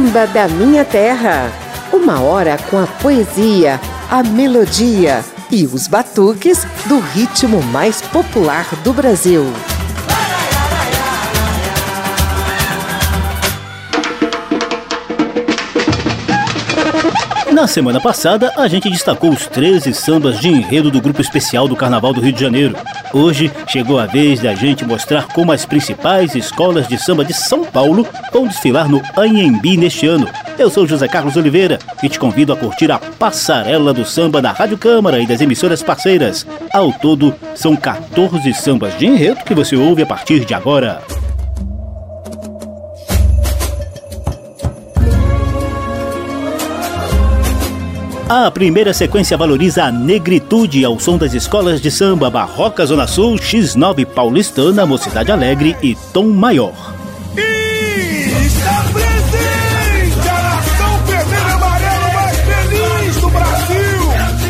samba da minha terra. Uma hora com a poesia, a melodia e os batuques do ritmo mais popular do Brasil. Na semana passada, a gente destacou os 13 sambas de enredo do Grupo Especial do Carnaval do Rio de Janeiro. Hoje, chegou a vez da gente mostrar como as principais escolas de samba de São Paulo vão desfilar no Anhembi neste ano. Eu sou José Carlos Oliveira e te convido a curtir a Passarela do Samba da Rádio Câmara e das emissoras parceiras. Ao todo, são 14 sambas de enredo que você ouve a partir de agora. A primeira sequência valoriza a negritude ao som das escolas de samba Barroca Zona Sul, X9 Paulistana, Mocidade Alegre e Tom Maior. Está presente a nação vermelha e amarela mais feliz do Brasil.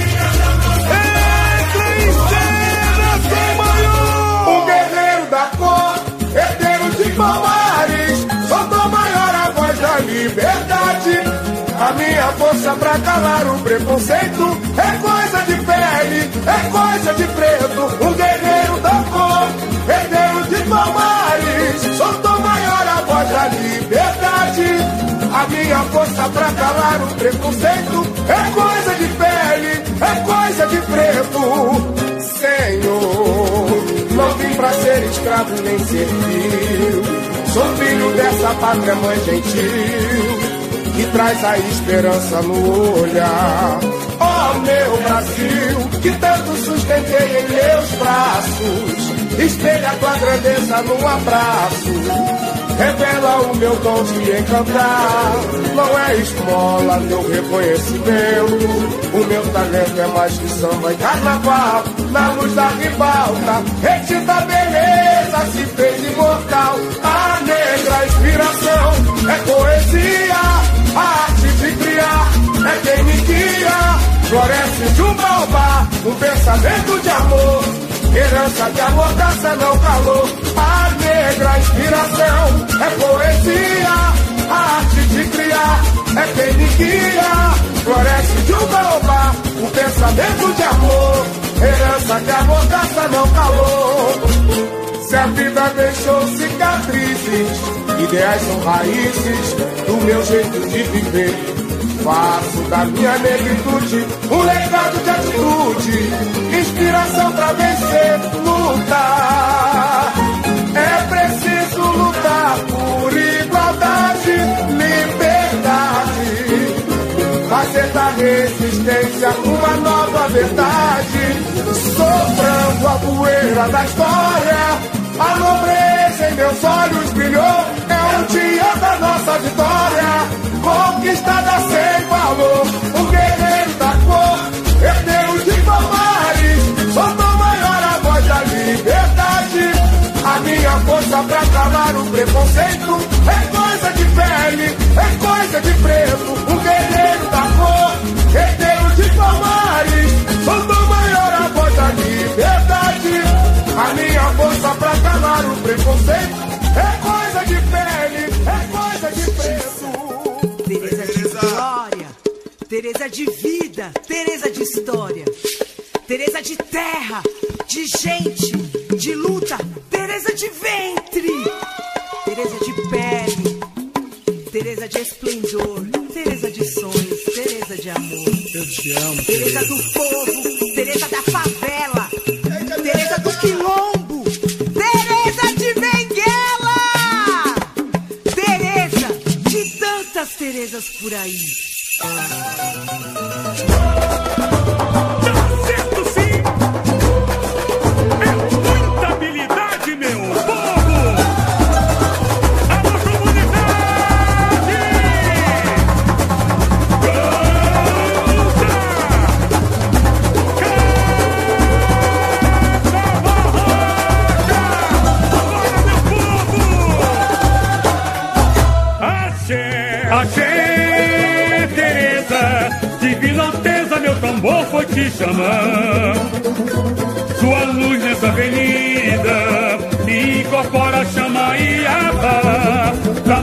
Entra em cena, Tom Maior. O guerreiro da cor, herdeiro de Palmares, sou Tom Maior, a voz da liberdade. A minha força pra calar o preconceito é coisa de pele, é coisa de preto. Um guerreiro da cor, herdeiro de Palmares, sou Tom Maior, a voz da liberdade. A minha força pra calar o preconceito é coisa de pele, é coisa de preto. Senhor, não vim pra ser escravo nem ser filho, sou filho dessa pátria mãe gentil, que traz a esperança no olhar. Oh, meu Brasil, que tanto sustentei em meus braços, espelha tua grandeza num abraço, revela o meu dom de encantar. Não é esmola meu reconhecimento, o meu talento é mais que samba e carnaval. Na luz da ribalta, retinta beleza se fez imortal. A negra inspiração é poesia, a arte de criar é quem me guia. Floresce de um baobá, um pensamento de amor, herança de amor, caça não calor. A negra inspiração é poesia, a arte de criar é quem me guia. Floresce de um baobá, um pensamento de amor, herança de amor, caça não calor. Se a vida deixou cicatrizes, ideais são raízes do meu jeito de viver. Faço da minha negritude um legado de atitude, inspiração pra vencer, lutar. É preciso lutar por igualdade, liberdade, fazer da resistência uma nova verdade. Soprando a poeira da história, a nobreza em meus olhos brilhou. É o dia da nossa vitória, conquistada sem valor. O guerreiro da cor, herdeiro de Palmares, sou Tom Maior, a voz da liberdade. A minha força pra calar o preconceito é coisa de pele, é coisa de preto. O guerreiro da cor, herdeiro de Palmares, sou Tom Maior, a voz da liberdade. A minha força pra calar o preconceito é coisa de pele, é coisa de preto. Tereza de glória, Tereza de vida, Tereza de história, Tereza de terra, de gente, de luta, Tereza de ventre, Tereza de pele, Tereza de esplendor, Tereza de sonhos, Tereza de amor. Eu te amo, Tereza do povo, Tereza da favela, Tereza do quilombo, Tereza de Benguela, Tereza de tantas Terezas por aí. Tá certo, sim! É muita habilidade, meu povo! Alô, comunidade! Axé, Tereza, divina alteza, meu tambor foi te chamar. Sua luz nessa avenida incorpora, chama e abala.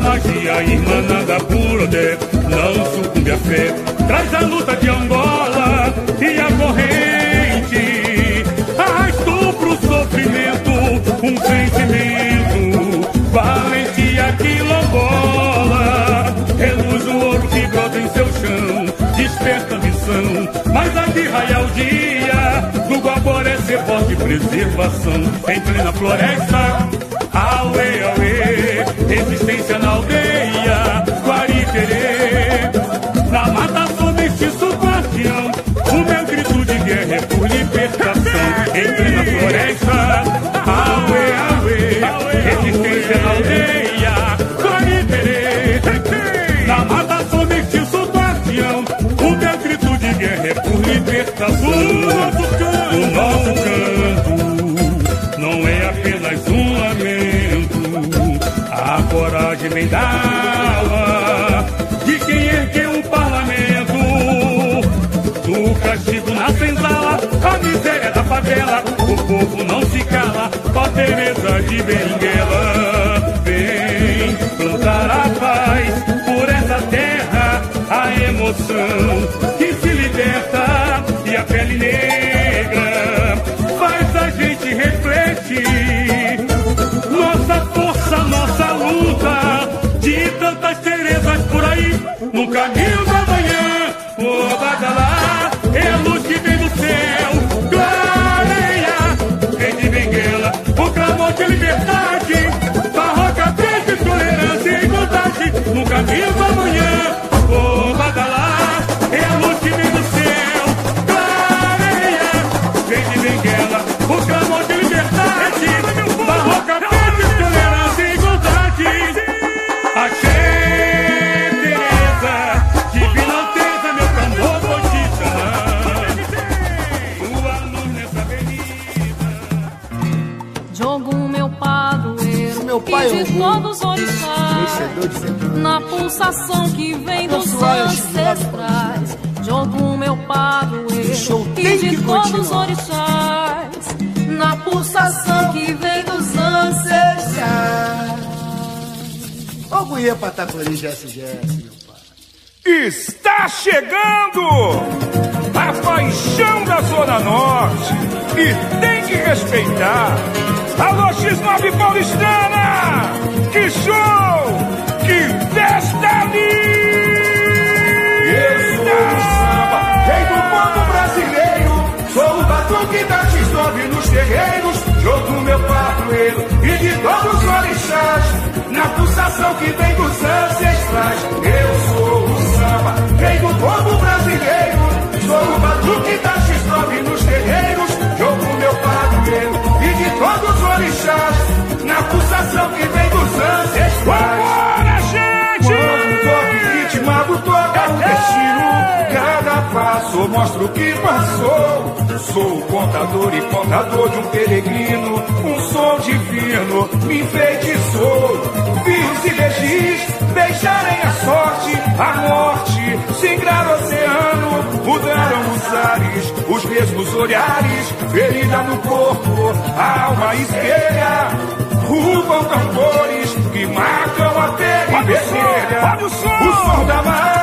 magia irmanada por Odé, não sucumbe a fé. Traz a luta de Angola e a corrente, arrastou pro sofrimento um sentimento, valentia quilombola. Reluz o ouro que brota em seu chão, desperta a missão, mas aqui raia o dia do Guaboré ser forte preservação. Em plena floresta, auê, auê, resistência na aldeia, Guariquerê. Na mata sou mestiço guardião, o meu grito de guerra é por libertação. Em plena floresta, auê, auê, resistência na aldeia, Guariquerê. Na mata sou mestiço guardião, o meu grito de guerra é por libertação. O nosso canto não é apenas um lamento, a coragem vem da alma de quem ergueu o parlamento. Do castigo na senzala, a miséria da favela, o povo não se cala, ó Teresa de Benguela. Vem plantar a paz por essa terra, a emoção que se liberta e a pele negra faz a gente refletir. Nossa força, nossa luta, de tantas Terezas por aí, no caminho da manhã, o Badalá é a luz que vem do céu, clareia, vem de Benguela, o clamor de liberdade, barroca, peixe, tolerância e igualdade, no caminho da manhã, o Badalá é a luz que vem do céu, clareia, vem de Benguela, o clamor de liberdade, barroca, peixe, tolerância e igualdade. Axé, Teresa, divina Alteza, meu tambor vou te chamar, tua luz nessa avenida. Jogum, meu padroeiro, meu pai e de é um todos os orixás, na pulsação que vem dos ancestrais. Jogum, meu padroeiro, e de todos os orixás, na pulsação que vem dos ancestrais. Oguiê, Patacori, Jesse, meu pai. Está chegando a paixão da Zona Norte e tem que respeitar. Alô, X9 paulistana! Que show! Que festa linda! Eu sou o samba, rei do povo brasileiro. Sou o batuque da X9 nos terreiros. Jogo meu padroeiro e de todos os orixás, na pulsação que vem dos ancestrais. Eu sou o samba, rei do povo brasileiro. Sou o batuque da X9 nos terreiros. Jogo meu padroeiro e de todos os orixás, na pulsação que vem dos ancestrais. Vambora, gente! Quando toca o ritmado, toca o destino. Cada passo mostra o que passou. Sou o contador e contador de um peregrino. Um som divino me enfeitiçou. Fios e legis deixarem a sorte, a morte, singrar o oceano. Mudaram os ares, os mesmos olhares. Ferida no corpo, a alma espelha. Rufam tambores que marcam a pele vermelha. O som da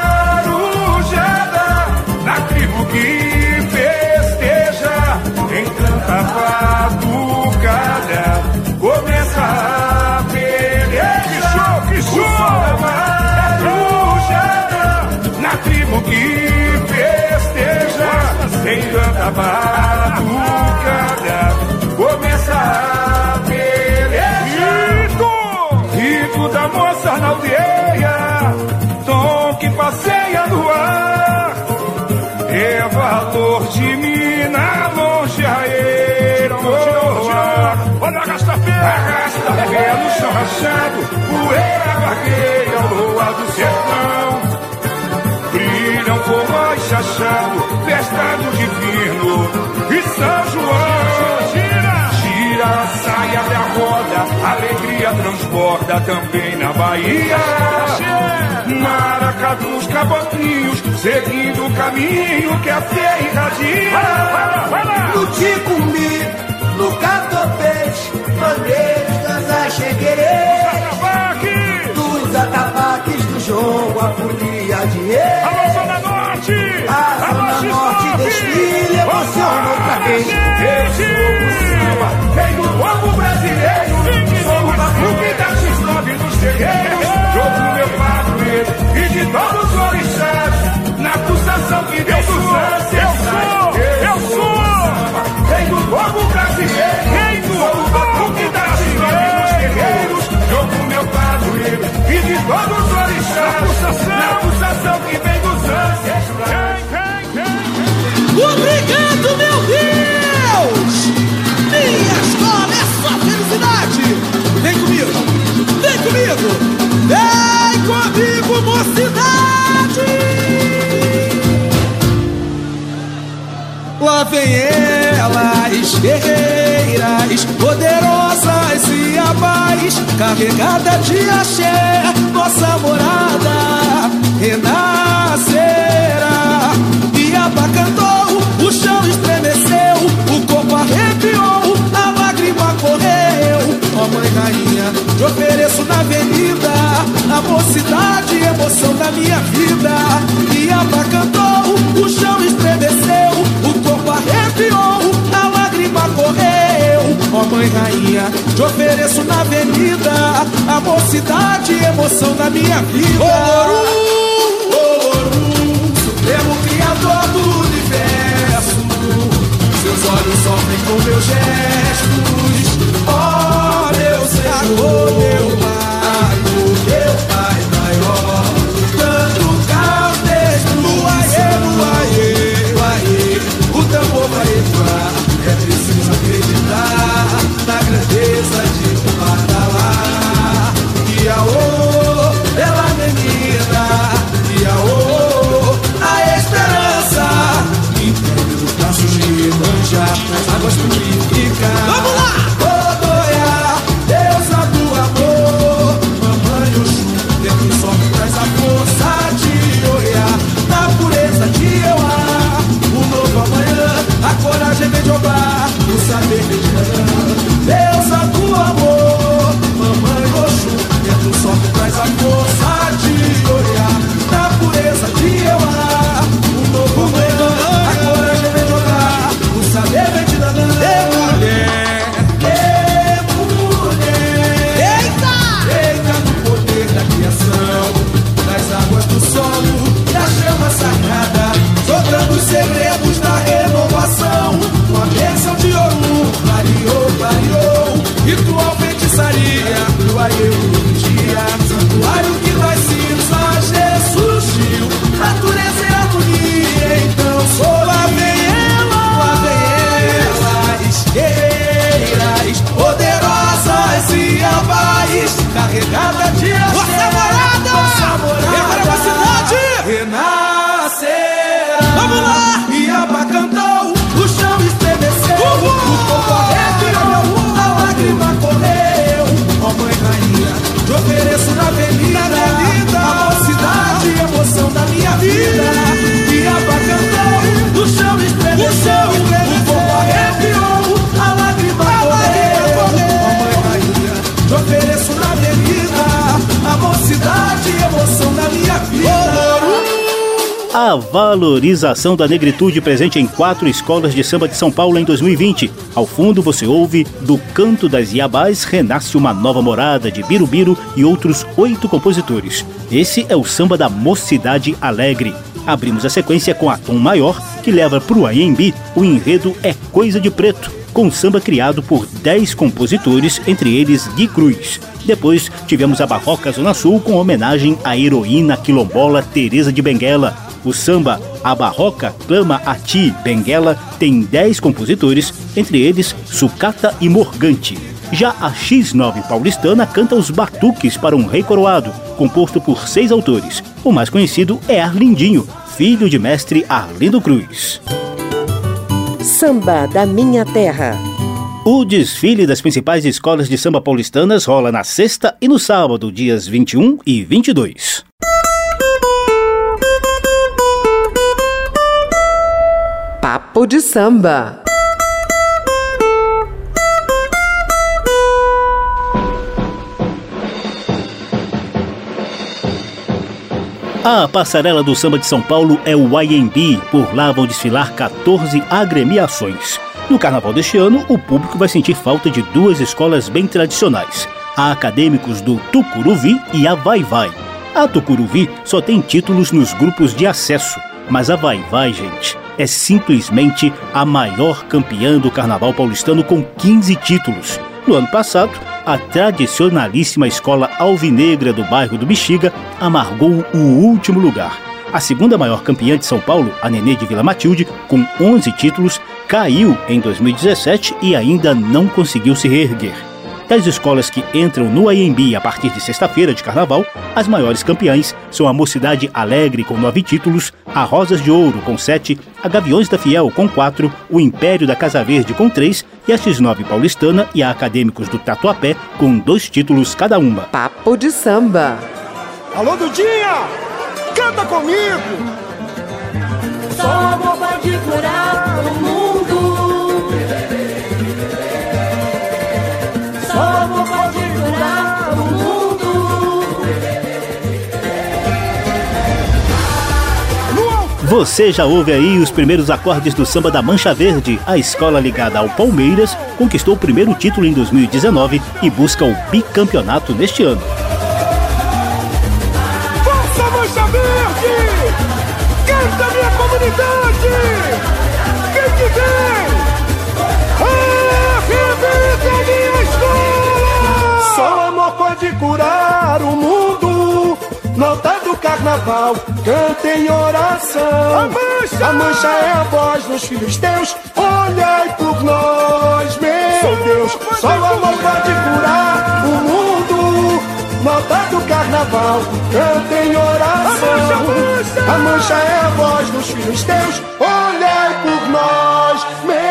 marujada, na tribo que festeja, encanta a batucada, começa a peleja. Que show! O som da marujada, na tribo que festeja, encanta a batucada, começa a peleja. Rito da moça na aldeia, tom que passeia no ar, é valor de mina longe aero. Olha a arrasta-pé no chão rachado, poeira vagueia ao luar do sertão. Brilham forró e chachado, festa do divino e São João. Gira a saia da roda, alegria transborda também na Bahia. Maracadus, caboclinhos, seguindo o caminho que a fé irradia. No Ticumbi, no Catopês, bandeiras, axequerê, dos atabaques, guerreiras, poderosas e abais, carregada de axé, nossa morada renascerá. Iabá cantou, o chão estremeceu, o corpo arrepiou, a lágrima correu. Ó mãe rainha, te ofereço na avenida a mocidade e emoção da minha vida. Iabá cantou, o chão estremeceu, o corpo arrepiou, a lágrima correu. Ó mãe rainha, te ofereço na avenida a mocidade e emoção da minha vida. Supremo Criador do Universo, seus olhos sofrem com meus gestos. Ó meu Senhor, meu Pai, maior, tanto caos destrui. O tambor vai entrar, é preciso acreditar na grandeza de Badalá. Iaô, bela menina, Iaô, a esperança impede do braço de Iemanjá, as águas purificam. Vamos lá! Odoia, deusa do amor, mamãe Oxum, dentro do sol traz a força de Oiá, na pureza de Euá, o novo amanhã, a coragem vem de Obá, o saber vem de Nanã. Deusa do amor, mamãe Oxum, dentro do sol traz a força de Oiá, na pureza de Euá, o novo amanhã, a coragem vem de Obá, o saber vem de Nanã. Eita no poder da criação, das águas do solo, da chama sagrada, soltando os segredos da renovação. Com a bênção de Orum, clareou, ritual feitiçaria, do aieu do dia, santuário que das cinzas ressurgiu, natureza e harmonia, então sou lá vem elas, guerreiras, poderosas e abais, carregada de axé, nossa morada, renascerá. Vamos lá! Iabá cantou, o chão estremeceu, o corpo arrepiou, a lágrima correu. Ó mãe rainha, te ofereço na avenida a mocidade e emoção da minha vida. Iabá cantou, o chão estremeceu, o corpo arrepiou, a lágrima correu. Ó mãe rainha, te ofereço na avenida a mocidade e emoção da minha vida. A valorização da negritude presente em 4 escolas de samba de São Paulo em 2020. Ao fundo você ouve Do Canto das Iabás renasce uma nova morada, de Birubiru e outros 8 compositores. Esse é o samba da Mocidade Alegre. Abrimos a sequência com a Tom Maior, que leva para o Anhembi o enredo É Coisa de Preto, com samba criado por 10 compositores, entre eles Gui Cruz. Depois tivemos a Barroca Zona Sul com homenagem à heroína quilombola Teresa de Benguela. O samba A Barroca Clama a Ti, Benguela tem 10 compositores, entre eles Sucata e Morgante. Já a X9 paulistana canta Os Batuques para um Rei Coroado, composto por 6 autores. O mais conhecido é Arlindinho, filho de mestre Arlindo Cruz. Samba da Minha Terra. O desfile das principais escolas de samba paulistanas rola na sexta e no sábado, dias 21 e 22. Papo de Samba. A passarela do samba de São Paulo é o Anhembi. Por lá vão desfilar 14 agremiações. No carnaval deste ano, o público vai sentir falta de 2 escolas bem tradicionais: a Acadêmicos do Tucuruvi e a Vai Vai. A Tucuruvi só tem títulos nos grupos de acesso, mas a Vai Vai, gente, é simplesmente a maior campeã do carnaval paulistano com 15 títulos. No ano passado, a tradicionalíssima escola alvinegra do bairro do Bexiga amargou o último lugar. A segunda maior campeã de São Paulo, a Nenê de Vila Matilde, com 11 títulos, caiu em 2017 e ainda não conseguiu se reerguer. Das escolas que entram no AMB a partir de sexta-feira de carnaval, as maiores campeãs são a Mocidade Alegre com 9 títulos, a Rosas de Ouro com 7, a Gaviões da Fiel com 4, o Império da Casa Verde com 3 e a X9 Paulistana e a Acadêmicos do Tatuapé com 2 títulos cada uma. Papo de samba. Alô, Dudinha! Canta comigo! Só amor pode curar o mundo. Só amor pode curar o mundo. Você já ouve aí os primeiros acordes do samba da Mancha Verde. A escola ligada ao Palmeiras conquistou o primeiro título em 2019 e busca o bicampeonato neste ano. Força, Mancha Verde! Canta minha comunidade! Quem que vem? Arrebenta minha escola! Só o amor pode curar o mundo. Nota do carnaval, canta em oração. A mancha é a voz dos filhos teus. Olhai por nós, meu Deus. Só o amor pode curar o mundo. Nota do carnaval, canta em oração. A mancha é a voz dos filhos teus. Olhai por nós,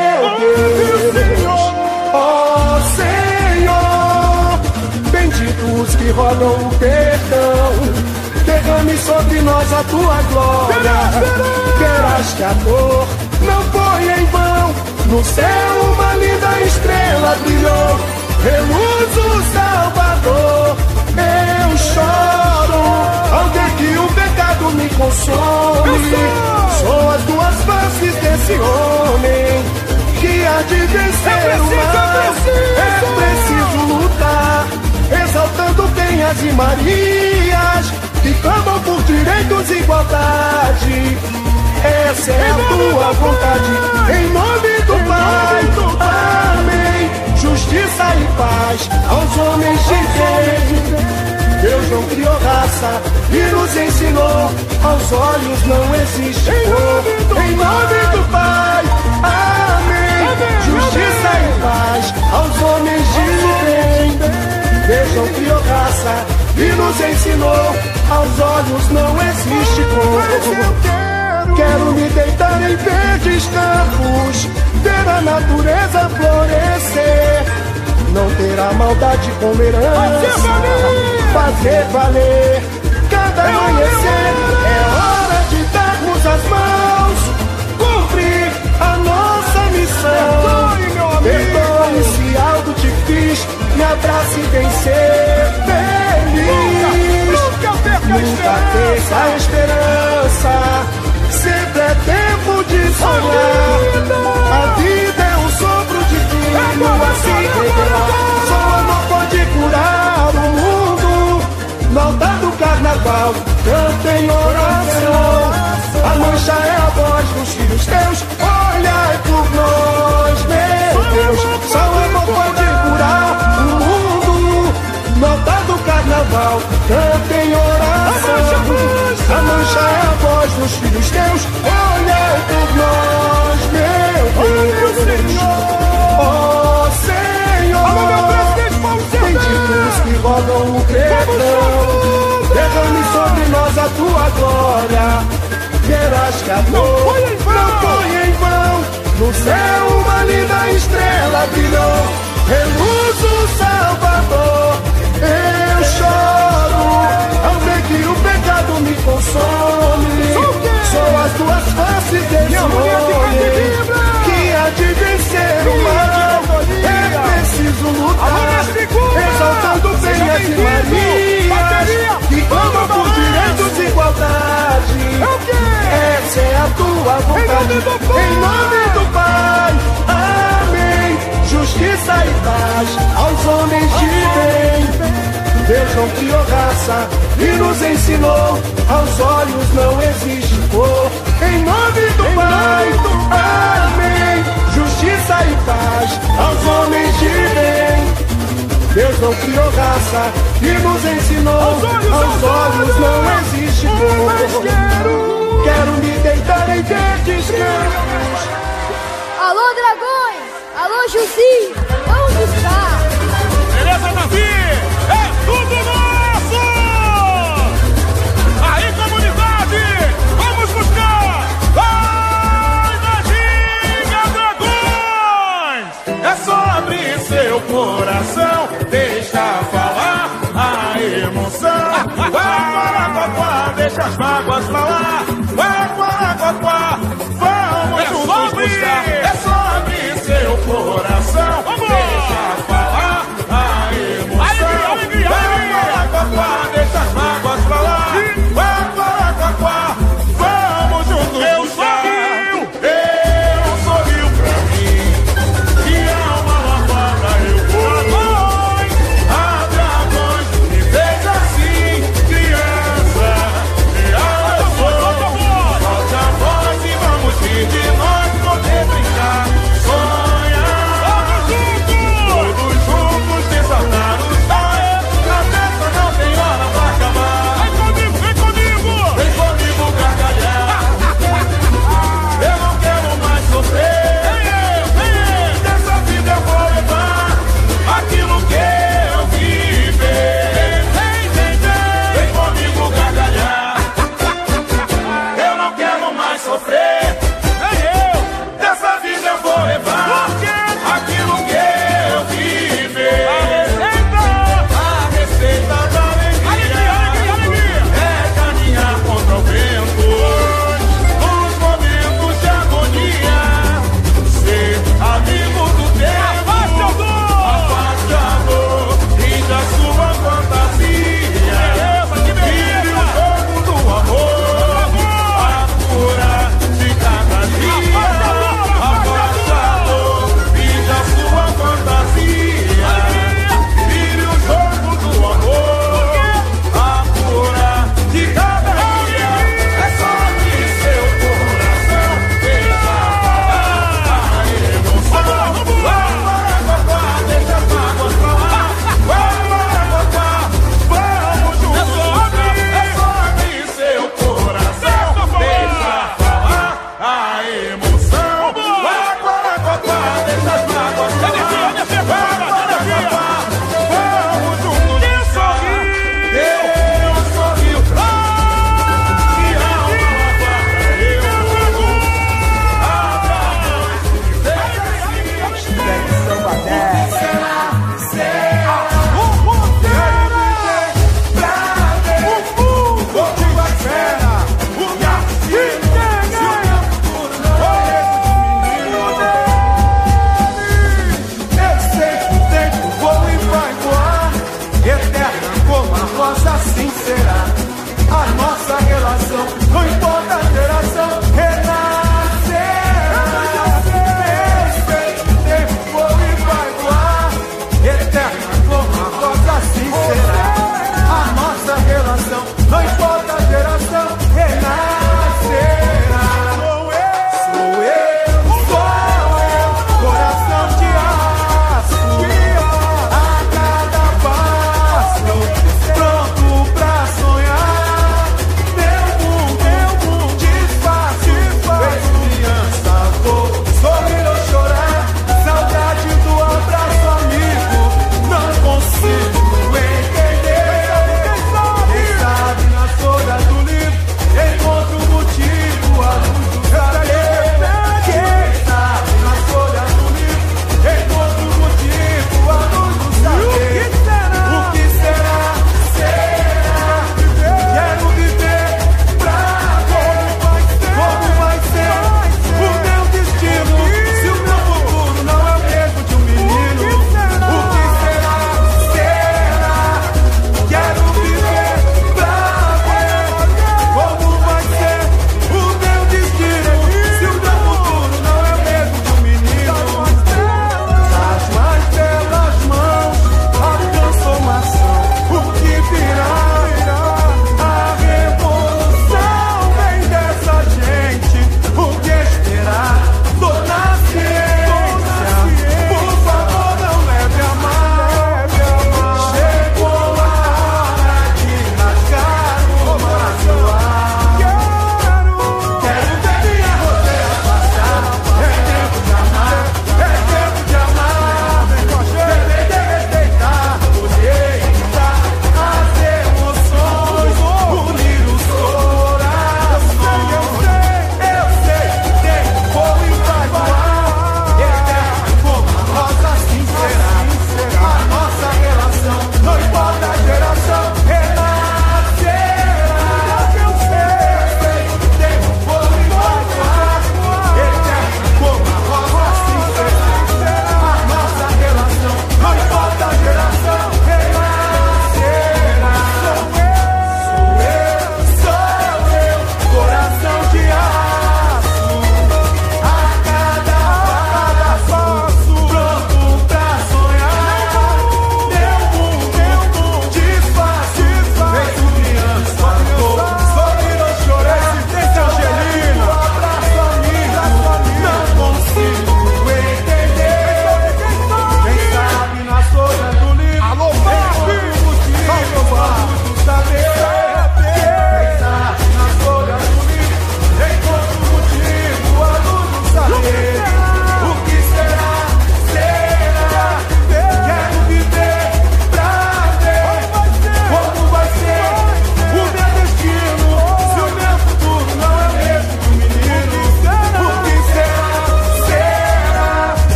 meu Deus. Ó Senhor, benditos que rodam o perdão. Derrame sobre nós a tua glória. Verás que a dor não foi em vão. No céu uma linda estrela brilhou. Reluz o Salvador. Eu choro ao ver que o pecado me consome. Sou as duas faces desse homem que há de vencer o mal. É preciso lutar, exaltando penhas e Marias que clamam por direitos e igualdade. Essa é a tua vontade, em nome do Pai. Amém. Justiça e paz aos homens de bem. Deus não criou raça e nos ensinou. Aos olhos não existe cor. Em nome do Pai. Amém. Justiça e paz aos homens de bem. Deus não criou raça e nos ensinou. Aos olhos não existe cor. Quero me deitar em verdes campos, ver a natureza florescer. Não ter a maldade como herança, fazer valer cada amanhecer. É hora de darmos as mãos, cumprir a nossa missão. Perdoe se algo te fiz, me abrace e vencer feliz. Nunca perca a esperança, sempre é tempo de sonhar. A vida é um sopro divino a se revelar. Só o amor pode curar o mundo. Nota do carnaval, canta em oração. A mancha é a voz dos filhos teus. Olhai por nós, meu Deus. Só o amor pode curar o mundo. Nota do carnaval, canta em oração. A mancha é a voz dos filhos teus. Olhai por nós, meu Deus. Ó Senhor, benditos que rodam o perdão. Derrame sobre nós a tua glória. Verás que a dor não foi em vão. No céu uma linda estrela brilhou. Reluz o Salvador. Eu choro ao ver que o pecado me consome. Sou as duas faces desse homem que há de vencer o mal. É preciso lutar, exaltando penhas e Marias que clamam por direitos e igualdade. Essa é a tua vontade, em nome do Pai. Amém. Justiça e paz aos homens de bem. Deus não criou raça e nos ensinou. Aos olhos não existe cor. Em nome do Pai. Amém. Justiça e paz aos homens de bem. Deus não criou raça e nos ensinou. Aos olhos não existe cor. Quero me deitar em verdes campos. Alô, dragões! Alô, Jusi! Vamos buscar! coração, deixa falar a emoção. Guaraguá, deixa as mágoas falar. Guaraguá, vamos juntos buscar. É só abrir seu coração, deixa falar a emoção. Guaraguá, deixa as mágoas falar. Guaraguá, vamos juntos buscar. Eu sorrio pra mim, que alma lavada eu vou. A dragões me fez assim, criança, real eu sou.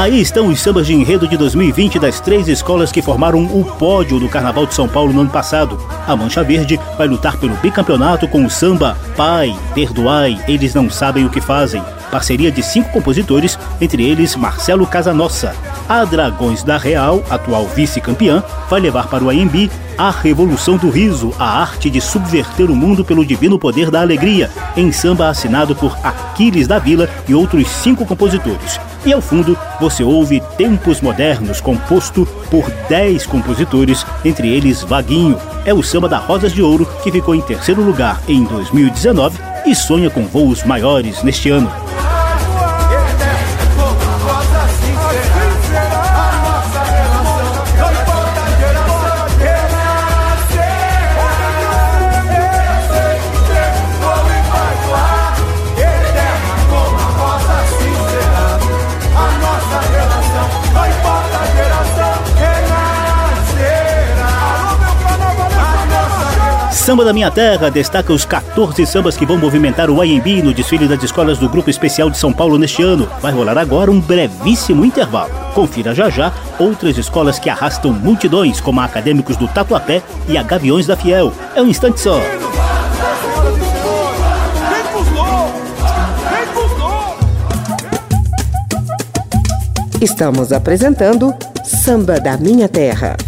Aí estão os sambas de enredo de 2020 das 3 escolas que formaram o pódio do Carnaval de São Paulo no ano passado. A Mancha Verde vai lutar pelo bicampeonato com o samba Pai, Perdoai, Eles Não Sabem O Que Fazem. Parceria de 5 compositores, entre eles Marcelo Casanossa. A Dragões da Real, atual vice-campeã, vai levar para o AMB A Revolução do Riso, a arte de subverter o mundo pelo divino poder da alegria, em samba assinado por Aquiles da Vila e outros 5 compositores. E ao fundo, você ouve Tempos Modernos, composto por 10 compositores, entre eles Vaguinho. É o samba da Rosas de Ouro, que ficou em 3º lugar em 2019 e sonha com voos maiores neste ano. Samba da Minha Terra destaca os 14 sambas que vão movimentar o AMB no desfile das escolas do Grupo Especial de São Paulo neste ano. Vai rolar agora um brevíssimo intervalo. Confira já outras escolas que arrastam multidões, como a Acadêmicos do Tatuapé e a Gaviões da Fiel. É um instante só. Estamos apresentando Samba da Minha Terra.